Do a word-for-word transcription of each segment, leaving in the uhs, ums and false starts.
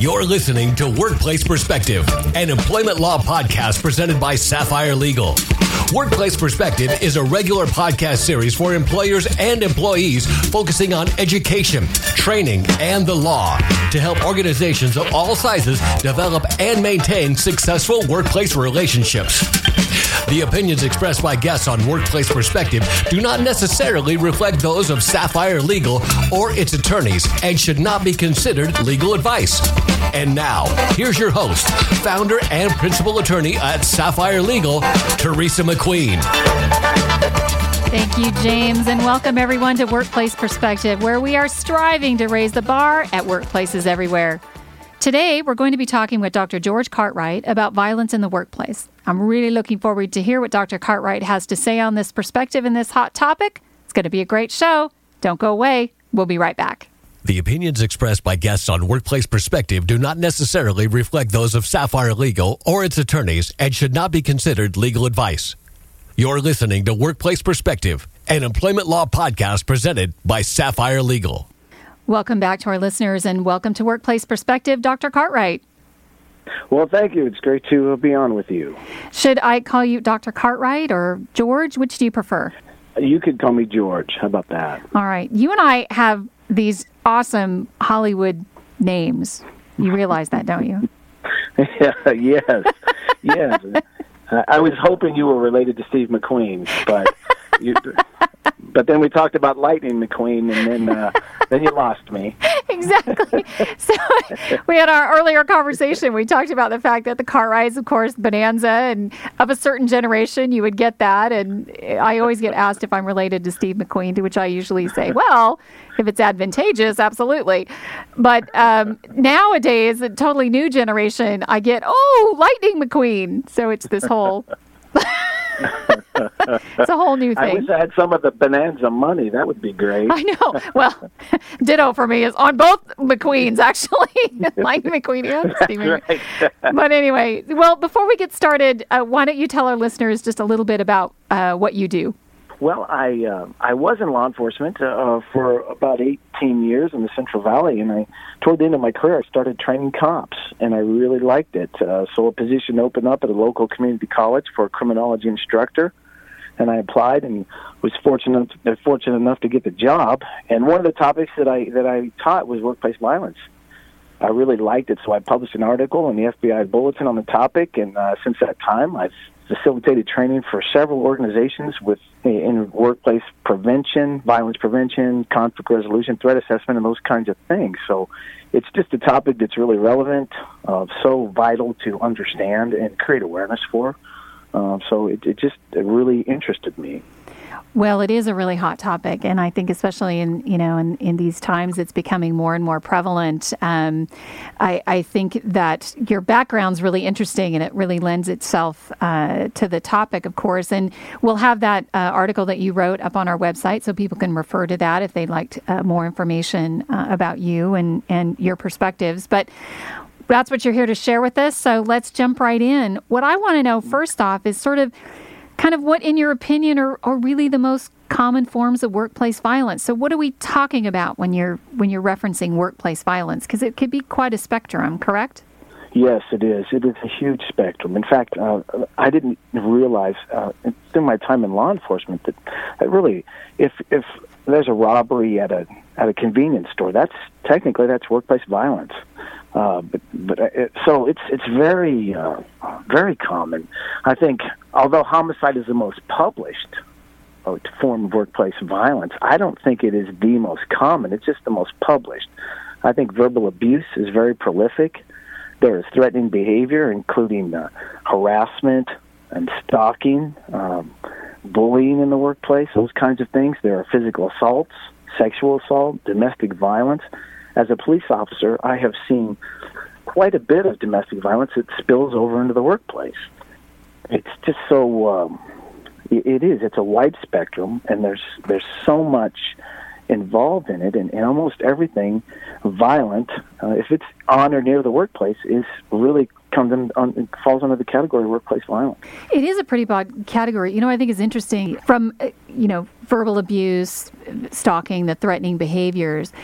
You're listening to Workplace Perspective, an employment law podcast presented by Sapphire Legal. Workplace Perspective is a regular podcast series for employers and employees focusing on education, training, and the law to help organizations of all sizes develop and maintain successful workplace relationships. The opinions expressed by guests on Workplace Perspective do not necessarily reflect those of Sapphire Legal or its attorneys and should not be considered legal advice. And now, here's your host, founder and principal attorney at Sapphire Legal, Teresa McQueen. Thank you, James, and welcome everyone to Workplace Perspective, where we are striving to raise the bar at workplaces everywhere. Today, we're going to be talking with Doctor George Cartwright about violence in the workplace. I'm really looking forward to hear what Doctor Cartwright has to say on this perspective and this hot topic. It's going to be a great show. Don't go away. We'll be right back. The opinions expressed by guests on Workplace Perspective do not necessarily reflect those of Sapphire Legal or its attorneys and should not be considered legal advice. You're listening to Workplace Perspective, an employment law podcast presented by Sapphire Legal. Welcome back to our listeners, and welcome to Workplace Perspective, Doctor Cartwright. Well, thank you. It's great to be on with you. Should I call you Doctor Cartwright or George? Which do you prefer? You could call me George. How about that? All right. You and I have these awesome Hollywood names. You realize that, don't you? Yeah, yes, yes. I was hoping you were related to Steve McQueen, but you, but then we talked about Lightning McQueen, and then uh, then you lost me. Exactly. So we had our earlier conversation. We talked about the fact that the Cartwrights, of course, Bonanza, and of a certain generation, you would get that. And I always get asked if I'm related to Steve McQueen, to which I usually say, well, if it's advantageous, absolutely. But um, nowadays, a totally new generation, I get, oh, Lightning McQueen. So it's this whole... It's a whole new thing. I wish I had some of the Bonanza money. That would be great. I know. Well, ditto for me is on both McQueens, actually. Lightning McQueen and Steve McQueen. Right. But anyway, well, before we get started, uh, why don't you tell our listeners just a little bit about uh, what you do? Well, I uh, I was in law enforcement uh, for about eighteen years in the Central Valley, and I toward the end of my career, I started training cops, and I really liked it. Uh, so a position opened up at a local community college for a criminology instructor, and I applied and was fortunate fortunate enough to get the job. And one of the topics that I that I taught was workplace violence. I really liked it, so I published an article in the F B I Bulletin on the topic, and uh, since that time, I've facilitated training for several organizations with in workplace prevention, violence prevention, conflict resolution, threat assessment, and those kinds of things. So it's just a topic that's really relevant, uh, so vital to understand and create awareness for. Uh, so it, it just it really interested me. Well, it is a really hot topic, and I think especially in you know in, in these times, it's becoming more and more prevalent. Um, I, I think that your background's really interesting, and it really lends itself uh, to the topic, of course. And we'll have that uh, article that you wrote up on our website, so people can refer to that if they'd like to, uh, more information uh, about you and and your perspectives. But that's what you're here to share with us. So let's jump right in. What I want to know first off is sort of. Kind of what, in your opinion, are, are really the most common forms of workplace violence? So what are we talking about when you're when you're referencing workplace violence? Because it could be quite a spectrum, correct? Yes, it is. It is a huge spectrum. In fact, uh, I didn't realize uh, through my time in law enforcement that, that really, if if there's a robbery at a at a convenience store, that's technically that's workplace violence. Uh, but but it, so it's it's very uh, very common. I think although homicide is the most published uh, form of workplace violence, I don't think it is the most common. It's just the most published. I think verbal abuse is very prolific. There is threatening behavior, including uh, harassment and stalking, um, bullying in the workplace, those kinds of things. There are physical assaults, sexual assault, domestic violence. As a police officer, I have seen quite a bit of domestic violence that spills over into the workplace. It's just so, um, it, it is, it's a wide spectrum, and there's there's so much involved in it, and, and almost everything violent, uh, if it's on or near the workplace, is really comes in, on, falls under the category of workplace violence. It is a pretty broad category. You know, I think it's interesting from, uh, you know, verbal abuse, stalking, the threatening behaviors.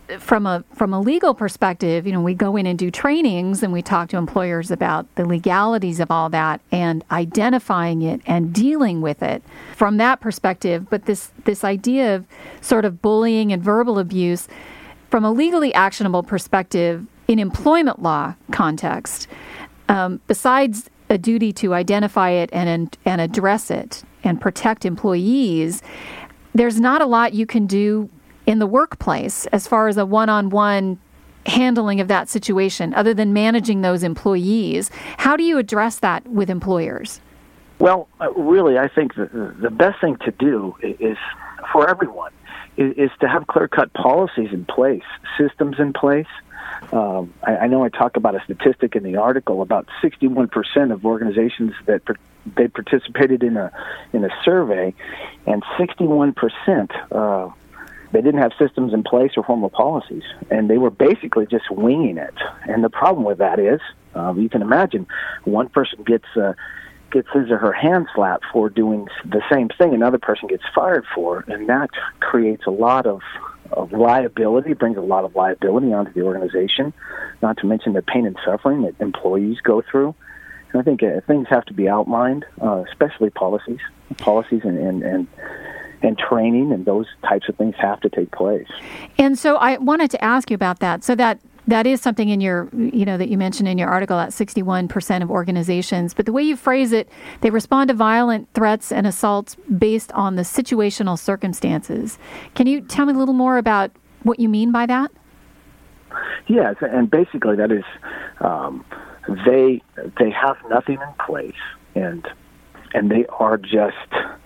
from a from a legal perspective, you know, we go in and do trainings and we talk to employers about the legalities of all that and identifying it and dealing with it from that perspective. But this this idea of sort of bullying and verbal abuse from a legally actionable perspective in employment law context, um, besides a duty to identify it and and address it and protect employees, there's not a lot you can do in the workplace as far as a one-on-one handling of that situation, other than managing those employees. How do you address that with employers? Well, uh, really, I think the, the best thing to do is, for everyone, is, is to have clear-cut policies in place, systems in place. Um, I, I know I talk about a statistic in the article about sixty-one percent of organizations that per, they participated in a in a survey, and sixty-one percent uh, they didn't have systems in place or formal policies, and they were basically just winging it. And the problem with that is, uh, you can imagine, one person gets uh, gets his or her hand slapped for doing the same thing, another person gets fired for, and that creates a lot of, of liability, brings a lot of liability onto the organization, not to mention the pain and suffering that employees go through. And I think uh, things have to be outlined, uh, especially policies, policies and, and, and and training and those types of things have to take place. And so I wanted to ask you about that. So that that is something in your, you know, that you mentioned in your article, that sixty-one percent of organizations. But the way you phrase it, they respond to violent threats and assaults based on the situational circumstances. Can you tell me a little more about what you mean by that? Yes, and basically that is um, they they have nothing in place, and and they are just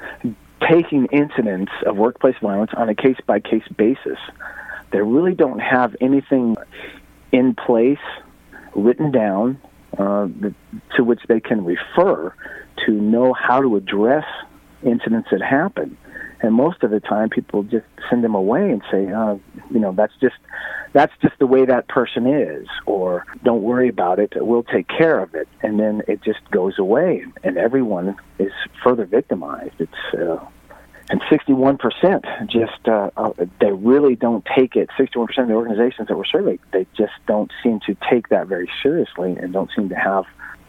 taking incidents of workplace violence on a case-by-case basis. They really don't have anything in place, written down, uh, to which they can refer to know how to address incidents that happen. And most of the time, people just send them away and say, uh, you know, that's just that's just the way that person is, or don't worry about it, we'll take care of it. And then it just goes away, and everyone is further victimized. It's uh, and sixty-one percent just, uh, uh, they really don't take it. sixty-one percent of the organizations that were surveyed, they just don't seem to take that very seriously and don't seem to have,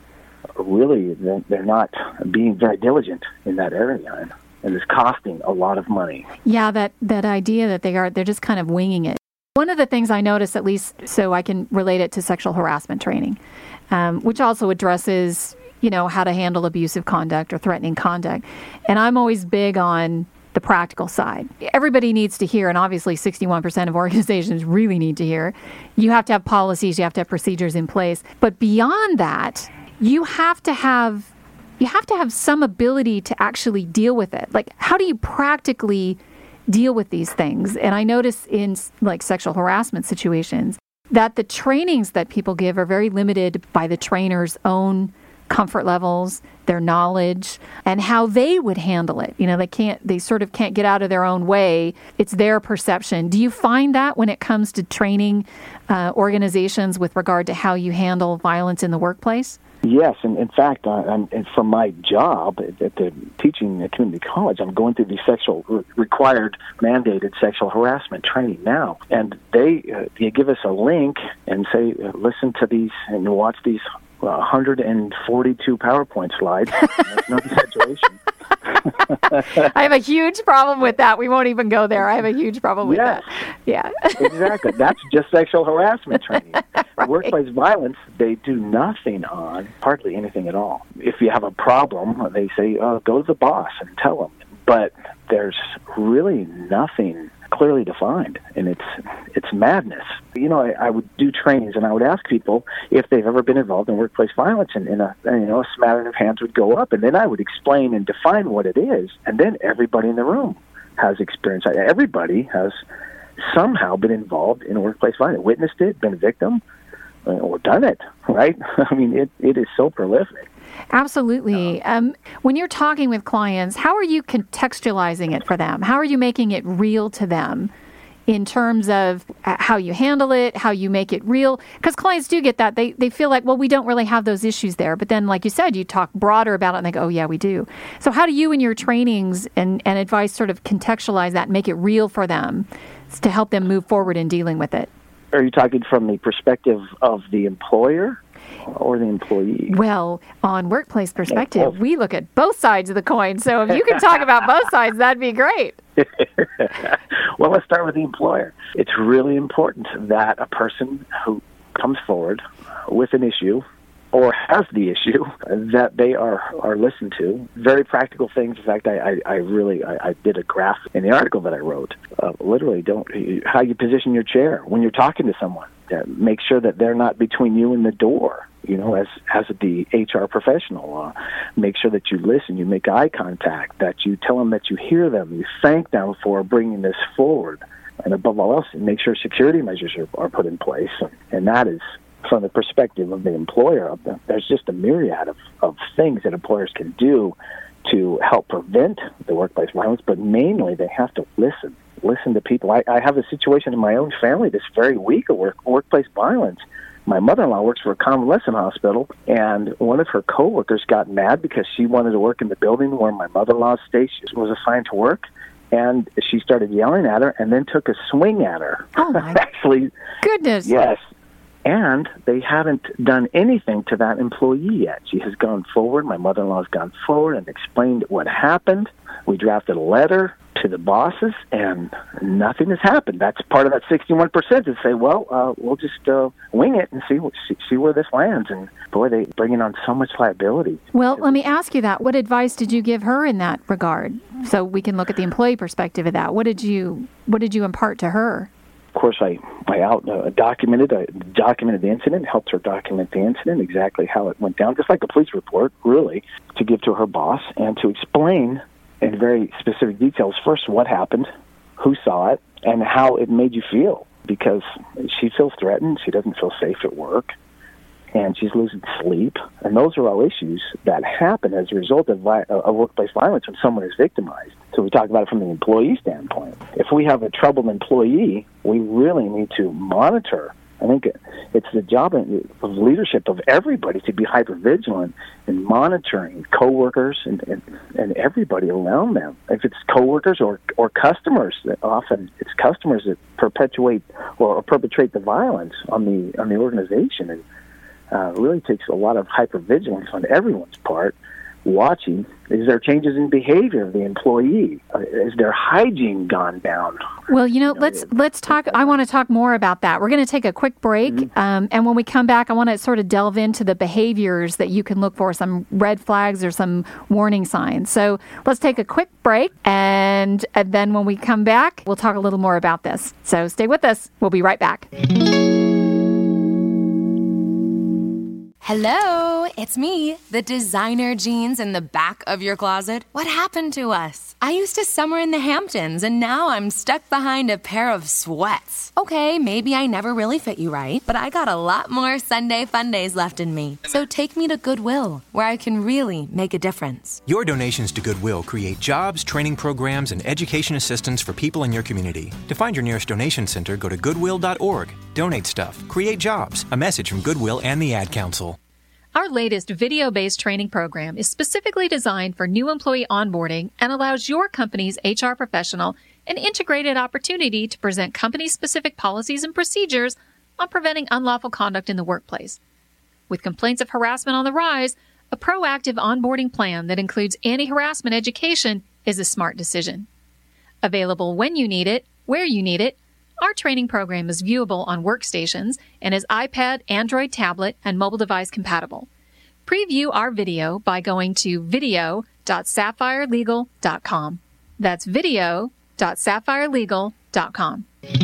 really, they're not being very diligent in that area. And it's costing a lot of money. Yeah, that, that idea that they are, they're just kind of winging it. One of the things I notice, at least so I can relate it to sexual harassment training, um, which also addresses, you know, how to handle abusive conduct or threatening conduct. And I'm always big on the practical side. Everybody needs to hear, and obviously sixty-one percent of organizations really need to hear, you have to have policies, you have to have procedures in place. But beyond that, you have to have you have to have some ability to actually deal with it. Like, how do you practically deal with these things? And I notice in like sexual harassment situations that the trainings that people give are very limited by the trainer's own comfort levels, their knowledge, and how they would handle it. You know, they can't, they sort of can't get out of their own way. It's their perception. Do you find that when it comes to training uh, organizations with regard to how you handle violence in the workplace? Yes, and in fact, I, I'm, and from my job at, at the teaching at community college, I'm going through the sexual re- required mandated sexual harassment training now, and they uh, they give us a link and say, uh, listen to these and watch these uh, one hundred forty-two PowerPoint slides. That's no exaggeration. I have a huge problem with that. We won't even go there. I have a huge problem with yes, that. Yeah, exactly. That's just sexual harassment training. Right. Workplace violence, they do nothing on, hardly anything at all. If you have a problem, they say, oh, go to the boss and tell them. But there's really nothing clearly defined, and it's it's madness. You know, I, I would do trainings, and I would ask people if they've ever been involved in workplace violence, and, and a you know a smattering of hands would go up, and then I would explain and define what it is, and then everybody in the room has experience. Everybody has somehow been involved in workplace violence, witnessed it, been a victim, or done it. Right? I mean, it it is so prolific. Absolutely. Um, when you're talking with clients, how are you contextualizing it for them? How are you making it real to them in terms of how you handle it, how you make it real? Because clients do get that. They they feel like, well, we don't really have those issues there. But then, like you said, you talk broader about it and they go, oh, yeah, we do. So how do you in your trainings and, and advice sort of contextualize that and make it real for them to help them move forward in dealing with it? Are you talking from the perspective of the employer or the employee? Well, on workplace perspective, we look at both sides of the coin. So if you can talk about both sides, that'd be great. Well, let's start with the employer. It's really important that a person who comes forward with an issue or has the issue, that they are, are listened to. Very practical things. In fact, I, I, I really I, I did a graph in the article that I wrote. Uh, literally, don't how you position your chair when you're talking to someone. Uh, make sure that they're not between you and the door. You know, as as the H R professional, uh, make sure that you listen, you make eye contact, that you tell them that you hear them, you thank them for bringing this forward, and above all else, make sure security measures are, are put in place, and that is. From the perspective of the employer, there's just a myriad of, of things that employers can do to help prevent the workplace violence, but mainly they have to listen. Listen to people. I, I have a situation in my own family this very week of work, workplace violence. My mother-in-law works for a convalescent hospital, and one of her coworkers got mad because she wanted to work in the building where my mother-in-law's station was assigned to work. And she started yelling at her and then took a swing at her. Oh, my Actually, goodness. Yes. And they haven't done anything to that employee yet. She has gone forward. My mother-in-law has gone forward and explained what happened. We drafted a letter to the bosses, and nothing has happened. That's part of that sixty-one percent to say, well, uh, we'll just uh, wing it and see, see see where this lands. And, boy, they bringing on so much liability. Well, let me ask you that. What advice did you give her in that regard? So we can look at the employee perspective of that. What did you What did you impart to her? Of course, I, I out uh, documented I documented the incident, helped her document the incident, exactly how it went down, just like a police report, really, to give to her boss and to explain in very specific details, first, what happened, who saw it, and how it made you feel, because she feels threatened, she doesn't feel safe at work, and she's losing sleep, and those are all issues that happen as a result of, vi- of workplace violence when someone is victimized. So we talk about it from the employee standpoint. If we have a troubled employee, we really need to monitor. I think it's the job of leadership of everybody to be hypervigilant in monitoring coworkers and, and, and everybody around them. If it's coworkers or, or customers, often it's customers that perpetuate or, or perpetrate the violence on the on the organization. And uh, it really takes a lot of hypervigilance on everyone's part. Watching, is there changes in behavior of the employee? Uh, is their hygiene gone down? Well, you know, let's let's talk. I want to talk more about that. We're going to take a quick break, mm-hmm. um, and when we come back, I want to sort of delve into the behaviors that you can look for, some red flags or some warning signs. So let's take a quick break, and, and then when we come back, we'll talk a little more about this. So stay with us. We'll be right back. Hello, it's me, the designer jeans in the back of your closet. What happened to us? I used to summer in the Hamptons, and now I'm stuck behind a pair of sweats. Okay, maybe I never really fit you right, but I got a lot more Sunday fun days left in me. So take me to Goodwill, where I can really make a difference. Your donations to Goodwill create jobs, training programs, and education assistance for people in your community. To find your nearest donation center, go to goodwill dot org. Donate stuff. Create jobs. A message from Goodwill and the Ad Council. Our latest video-based training program is specifically designed for new employee onboarding and allows your company's H R professional an integrated opportunity to present company-specific policies and procedures on preventing unlawful conduct in the workplace. With complaints of harassment on the rise, a proactive onboarding plan that includes anti-harassment education is a smart decision. Available when you need it, where you need it, our training program is viewable on workstations and is iPad, Android tablet, and mobile device compatible. Preview our video by going to video dot sapphire legal dot com. That's video dot sapphire legal dot com.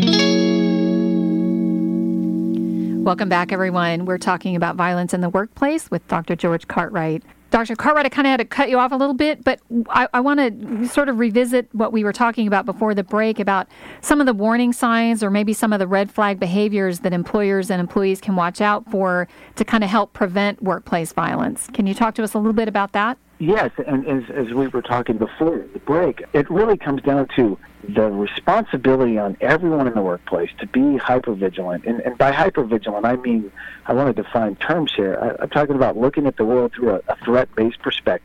Welcome back, everyone. We're talking about violence in the workplace with Doctor George Cartwright. Doctor Cartwright, I kind of had to cut you off a little bit, but I, I want to sort of revisit what we were talking about before the break about some of the warning signs or maybe some of the red flag behaviors that employers and employees can watch out for to kind of help prevent workplace violence. Can you talk to us a little bit about that? Yes, and as, as we were talking before the break, it really comes down to the responsibility on everyone in the workplace to be hypervigilant. And, and by hypervigilant, I mean, I want to define terms here. I, I'm talking about looking at the world through a, a threat-based perspective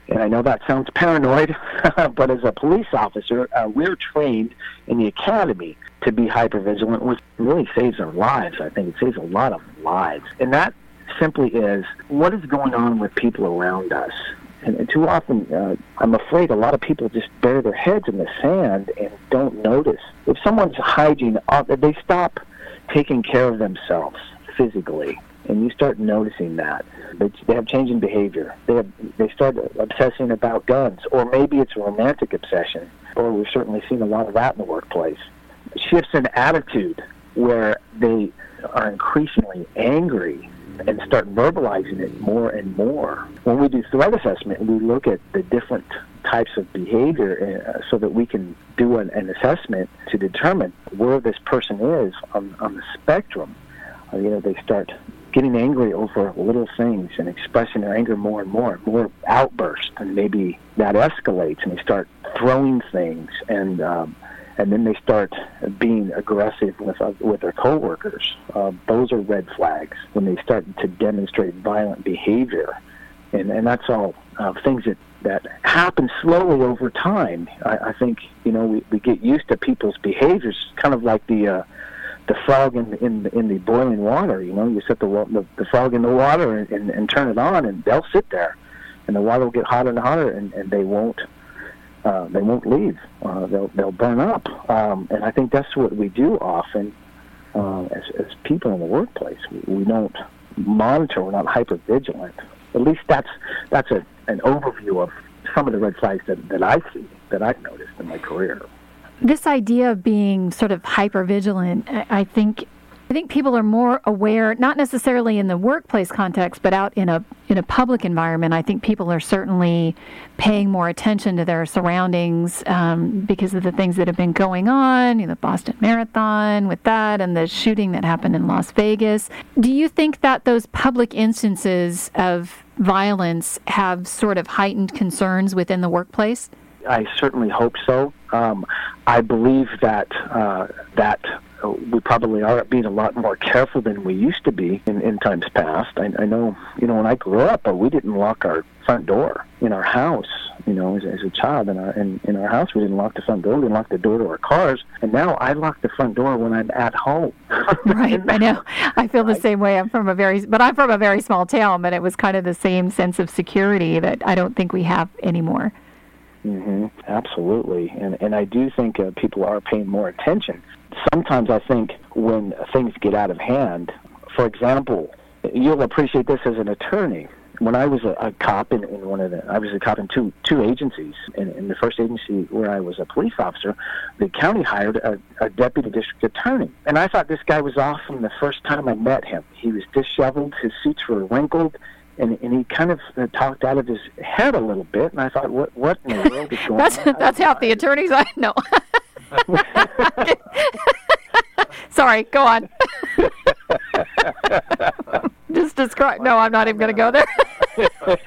And I know that sounds paranoid, but as a police officer, uh, we're trained in the academy to be hypervigilant, which really saves our lives. I think it saves a lot of lives. And that simply is, what is going on with people around us? And, and too often, uh, I'm afraid a lot of people just bury their heads in the sand and don't notice. If someone's hygiene, they stop taking care of themselves physically, and you start noticing that. They, they have changing behavior. They have, they start obsessing about guns, or maybe it's a romantic obsession, or we've certainly seen a lot of that in the workplace. Shifts in attitude where they are increasingly angry and start verbalizing it more and more. When we do threat assessment, we look at the different types of behavior uh, so that we can do an, an assessment to determine where this person is on, on the spectrum. Uh, you know, they start getting angry over little things and expressing their anger more and more, more outbursts, and maybe that escalates, and they start throwing things, and um, and then they start being aggressive with uh, with their coworkers. Uh, those are red flags when they start to demonstrate violent behavior, and and that's all uh, things that, that happen slowly over time. I, I think you know we, we get used to people's behaviors, kind of like the uh, the frog in in in the boiling water. You know, you set the the, the frog in the water and, and, and turn it on, and they'll sit there, and the water will get hotter and hotter, and, and they won't. Uh, they won't leave. Uh, they'll they'll burn up, um, and I think that's what we do often uh, as as people in the workplace. We, we don't monitor. We're not hyper vigilant. At least that's that's a an overview of some of the red flags that, that I see, that I've noticed in my career. This idea of being sort of hyper vigilant, I think. I think people are more aware, not necessarily in the workplace context, but out in a in a public environment. I think people are certainly paying more attention to their surroundings um, because of the things that have been going on, you know, the Boston Marathon with that and the shooting that happened in Las Vegas. Do you think that those public instances of violence have sort of heightened concerns within the workplace? I certainly hope so. Um, I believe that uh, that we probably are being a lot more careful than we used to be in, in times past. I, I know, you know, when I grew up, uh, we didn't lock our front door in our house. You know, as, as a child in our in, in our house, we didn't lock the front door. We didn't lock the door to our cars. And now I lock the front door when I'm at home. Right, I know. I feel the same way. I'm from a very, but I'm from a very small town. But it was kind of the same sense of security that I don't think we have anymore. Mm-hmm. Absolutely, and and I do think uh, people are paying more attention. Sometimes I think when things get out of hand, for example, you'll appreciate this as an attorney. When I was a, a cop in, in one of the, I was a cop in two two agencies. In, in the first agency where I was a police officer, the county hired a, a deputy district attorney, and I thought this guy was awesome the first time I met him. He was disheveled, his suits were wrinkled. And, and he kind of uh, talked out of his head a little bit, and I thought, what what in the world is going that's, on? That's half the attorneys I know. Sorry, go on. Just describe. No, I'm not even going to go there.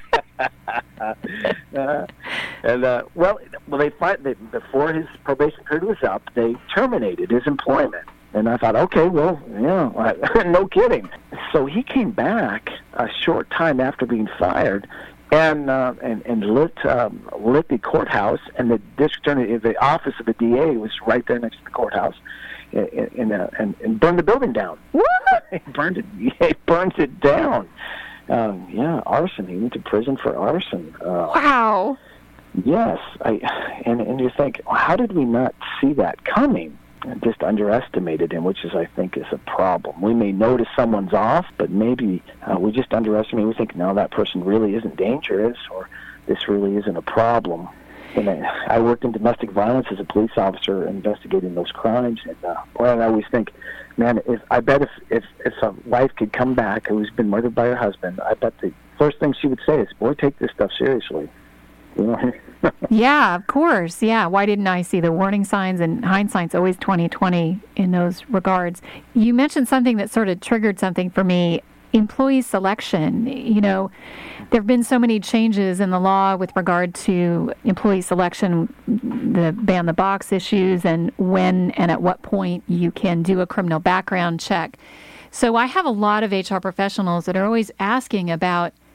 uh, and uh, well, well, they find that before his probation period was up, they terminated his employment. And I thought, okay, well, yeah, no kidding. So he came back a short time after being fired, and uh, and and lit um, lit the courthouse, and the district attorney, the office of the D A was right there next to the courthouse, and and, uh, and, and burned the building down. What? He burned it. He burned it down. Um, yeah, arson. He went to prison for arson. Uh, wow. Yes, I and and you think, well, how did we not see that coming? And just underestimated him, which is, I think, is a problem. We may notice someone's off, but maybe uh, we just underestimate. We think, no, that person really isn't dangerous, or this really isn't a problem. And I, I worked in domestic violence as a police officer, investigating those crimes. And uh, well, I always think, man, if I bet if, if if a wife could come back who's been murdered by her husband, I bet the first thing she would say is, "Boy, take this stuff seriously." You know? Yeah, of course. Yeah. Why didn't I see the warning signs? And hindsight's always twenty twenty in those regards. You mentioned something that sort of triggered something for me. Employee selection. You know, there have been so many changes in the law with regard to employee selection, the ban the box issues, and when and at what point you can do a criminal background check. So I have a lot of H R professionals that are always asking about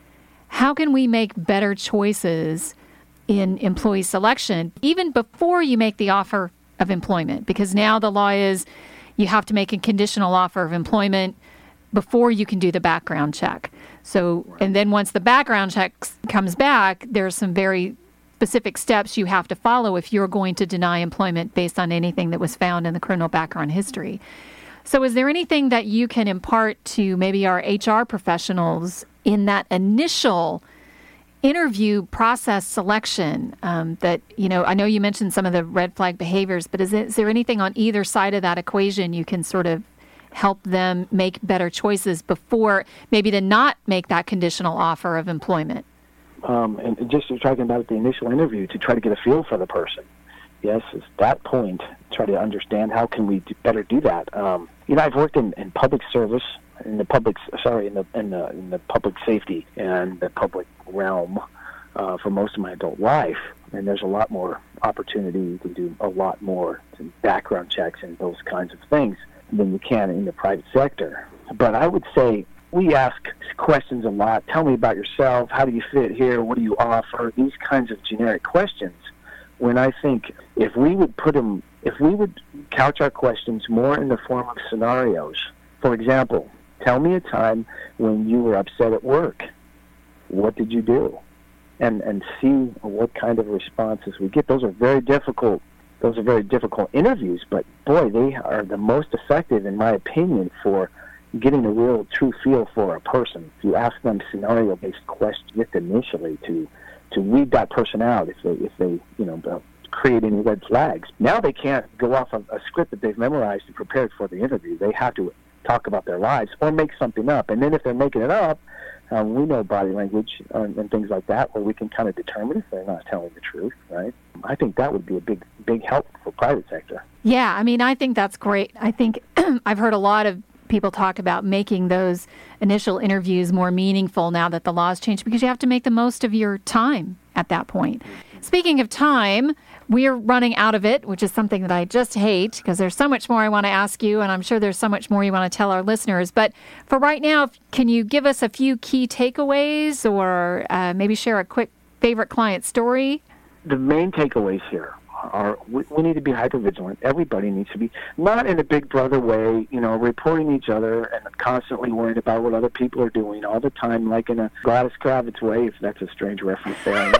how can we make better choices in employee selection, even before you make the offer of employment? Because now the law is you have to make a conditional offer of employment before you can do the background check. So, and then once the background check comes back, there's some very specific steps you have to follow if you're going to deny employment based on anything that was found in the criminal background history. So is there anything that you can impart to maybe our H R professionals in that initial interview process selection um, that, you know, I know you mentioned some of the red flag behaviors, but is, it, is there anything on either side of that equation you can sort of help them make better choices before maybe to not make that conditional offer of employment? Um, and just you're talking about the initial interview to try to get a feel for the person. Yes, it's that point, try to understand how can we do, better do that. Um, you know, I've worked in, in public service, in the public, sorry, in the in the, in the public safety and the public realm uh, for most of my adult life, and there's a lot more opportunity. You can do a lot more background checks and those kinds of things than you can in the private sector. But I would say we ask questions a lot. Tell me about yourself. How do you fit here? What do you offer? These kinds of generic questions. When I think if we would put them, if we would couch our questions more in the form of scenarios. For example, tell me a time when you were upset at work. What did you do? And and see what kind of responses we get. Those are very difficult. Those are very difficult interviews, but boy, they are the most effective, in my opinion, for getting a real true feel for a person. If you ask them scenario-based questions just initially to to weed that person out, if they if they you know create any red flags. Now they can't go off of a script that they've memorized and prepared for the interview. They have to talk about their lives or make something up. And then if they're making it up, um, we know body language uh, and things like that, where we can kind of determine if they're not telling the truth, right? I think that would be a big, big help for private sector. Yeah, I mean, I think that's great. I think I've heard a lot of people talk about making those initial interviews more meaningful now that the laws changed, because you have to make the most of your time at that point. Mm-hmm. Speaking of time, we're running out of it, which is something that I just hate, because there's so much more I want to ask you, and I'm sure there's so much more you want to tell our listeners. But for right now, can you give us a few key takeaways, or uh, maybe share a quick favorite client story? The main takeaways here are we, we need to be hyper-vigilant. Everybody needs to be, not in a big brother way, you know, reporting each other and constantly worried about what other people are doing all the time, like in a Gladys Kravitz way, if that's a strange reference there, I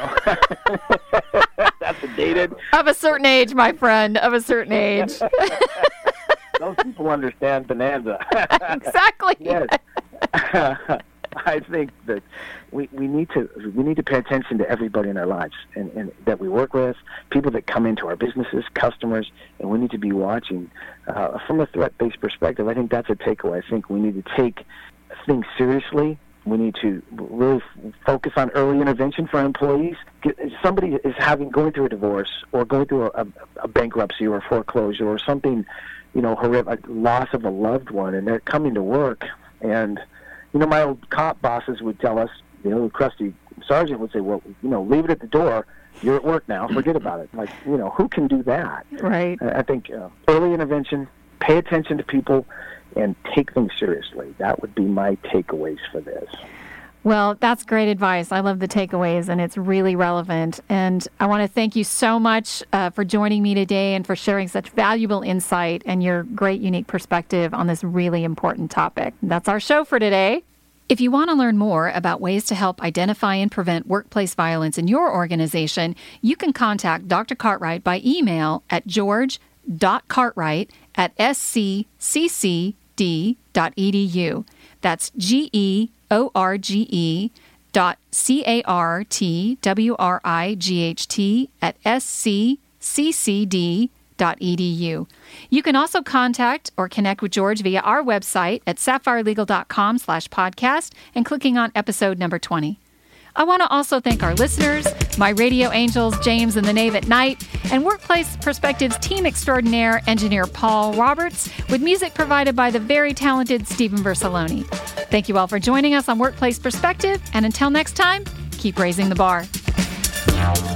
know. That's a dated. Of a certain age, my friend, of a certain age. Those people understand Bonanza. Exactly. Yes. I think that we, we need to we need to pay attention to everybody in our lives and, and that we work with, people that come into our businesses, customers, and we need to be watching uh, from a threat-based perspective. I think that's a takeaway. I think we need to take things seriously. We need to really focus on early intervention for our employees. If somebody is having going through a divorce or going through a, a bankruptcy or a foreclosure or something, you know, horrific, a loss of a loved one, and they're coming to work and, you know, my old cop bosses would tell us, you know, the crusty sergeant would say, well, you know, leave it at the door. You're at work now. Forget about it. Like, you know, who can do that? Right. I think uh, early intervention, pay attention to people, and take things seriously. That would be my takeaways for this. Well, that's great advice. I love the takeaways, and it's really relevant. And I want to thank you so much uh, for joining me today and for sharing such valuable insight and your great, unique perspective on this really important topic. That's our show for today. If you want to learn more about ways to help identify and prevent workplace violence in your organization, you can contact Doctor Cartwright by email at george dot cartwright at s c c c d dot e d u. That's G E O R G E dot C A R T W R I G H T at S C C C D dot E D U. You can also contact or connect with George via our website at sapphire legal dot com slash podcast and clicking on episode number twenty. I want to also thank our listeners, my radio angels, James and the Knave at Night, and Workplace Perspectives team extraordinaire, engineer Paul Roberts, with music provided by the very talented Stephen Versaloni. Thank you all for joining us on Workplace Perspective, and until next time, keep raising the bar.